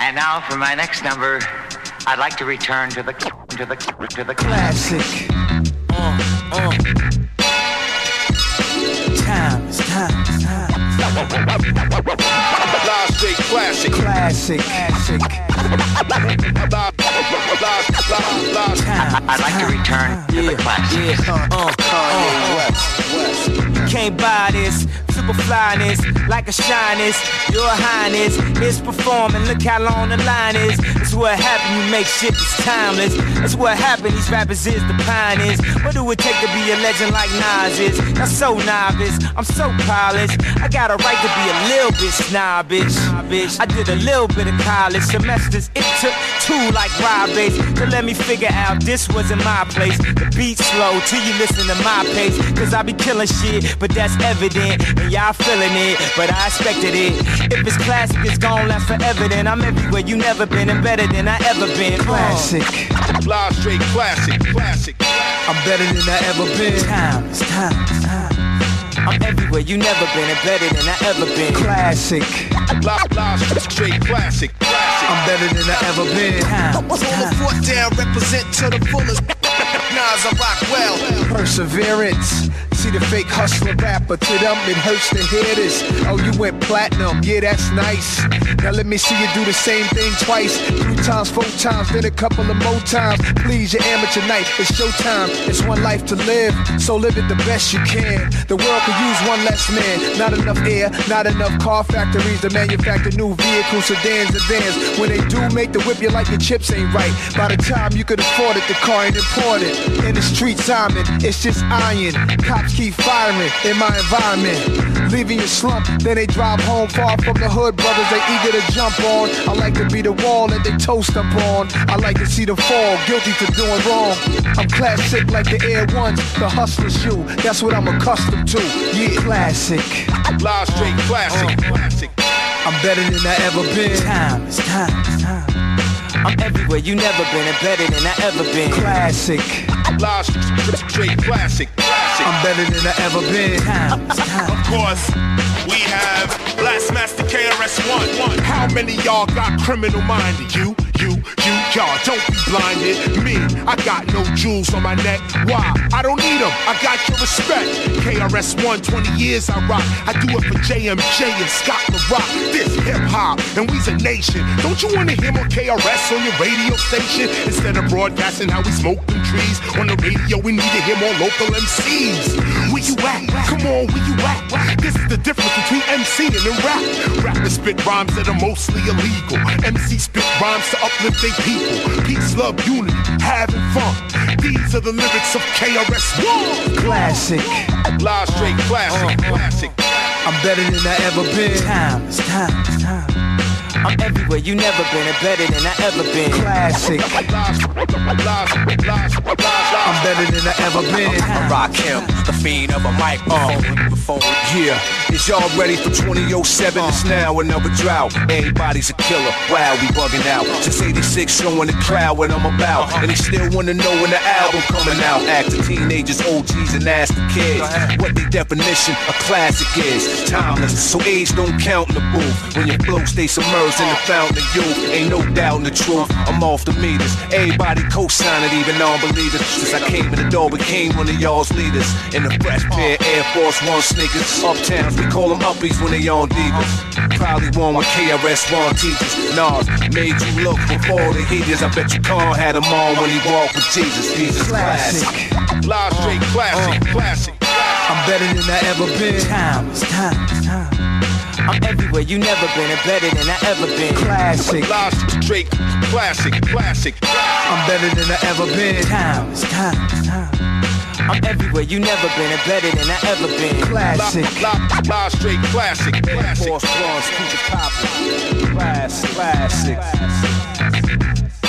And now for my next number, I'd like to return to the classic. Time. Live straight classic. Classic. I'd like to return to the classic. You can't buy this super flyness, like a shyness. Your highness is performing. Look how long the line is. That's what happened. You make shit that's timeless. That's what happened. These rappers is the pioneers. What do it take to be a legend like Nas is? I'm so novice. I'm so polished. I got a right to be a little bit snobbish. I did a little bit of college semesters. It took 2 like Rob Bass to let me figure out this wasn't my place. The beat's slow till you listen to my pace. Cause I be killing shit, but that's evident. And y'all feeling it, but I expected it. If it's classic, it's gon' last forever. Then I'm everywhere you never been and better than I ever been. Classic. Live straight classic. I'm better than I ever been. Time. I'm everywhere you never been and better than I ever been. Classic. Live straight classic. I'm better than I ever been. Hold the fort down, represent to the fullest. Nas, I rock well. Perseverance. See the fake hustler rapper, to them it hurts to hear this. Oh, you went platinum, yeah, that's nice. Now let me see you do the same thing twice. 3 times, 4 times, then a couple of more times. Please, your amateur night, it's showtime. It's one life to live, so live it the best you can. The world could use one less man. Not enough air, not enough car factories to manufacture new vehicles, sedans, and vans. When they do make the whip, you like your chips ain't right. By the time you could afford it, the car ain't important. In the streets, I'm in, it's just iron. Cops keep firing in my environment, leaving you slump. Then they drive home far from the hood, brothers they eager to jump on. I like to be the wall that they toast up on. I like to see them fall, guilty for doing wrong. I'm classic like the Air Ones, the hustler shoe. That's what I'm accustomed to. Yeah, classic. Live straight classic. I'm better than I ever been. Time. I'm everywhere you never been and better than I ever been. Classic. Live straight classic. I'm better than I ever been. Of course, we have Blastmaster KRS-One. How many y'all got criminal minded? You, y'all don't be blinded. Me, I got no jewels on my neck. Why? I don't need them. I got your respect. KRS-One, 20 years I rock. I do it for JMJ and Scott LaRock. This hip hop, and we's a nation. Don't you wanna hear more KRS on your radio station? Instead of broadcasting how we smoke them trees on the radio, we need to hear more local MCs. Where you at? Come on, where you at? This is the difference between MCing and rap. Rappers spit rhymes that are mostly illegal. MC spit rhymes to uplift their people. Peace, love, unity, having fun. These are the lyrics of KRS-One. Classic. Live straight classic. I'm better than I ever been. Time. I'm everywhere you never been and better than I ever been. Classic. I'm better than I ever been. I rock him, the fiend of a microphone. Yeah, is y'all ready for 2007? It's now another drought. Everybody's a killer. Wow, we bugging out. Since 86, showing the crowd what I'm about. And they still wanna know when the album coming out. Acting teenagers, OGs, and ask the kids what the definition of classic is. Timeless, so age don't count in the booth. When your flow stay submerged in the fountain of youth, ain't no doubt in the truth. I'm off the meters. Everybody co-sign it, even non-believers. Since I came in the door, became one of y'all's leaders. In the fresh pair of Air Force One sneakers. Uptowns, we call them uppies when they on divas. Probably one with KRS-One teachers. Nas made you look before the heaters. I bet you Khan had them on when he walked with Jesus. Jesus classic. Live straight classic. I'm better than I ever been. Time. I'm everywhere you never been and better than I ever been. Classic. Live straight classic. I'm better than I ever been. Time. I'm everywhere you never been and better than I ever been. Classic. Live straight classic. Force Blondes, keep it poppin'. Classic.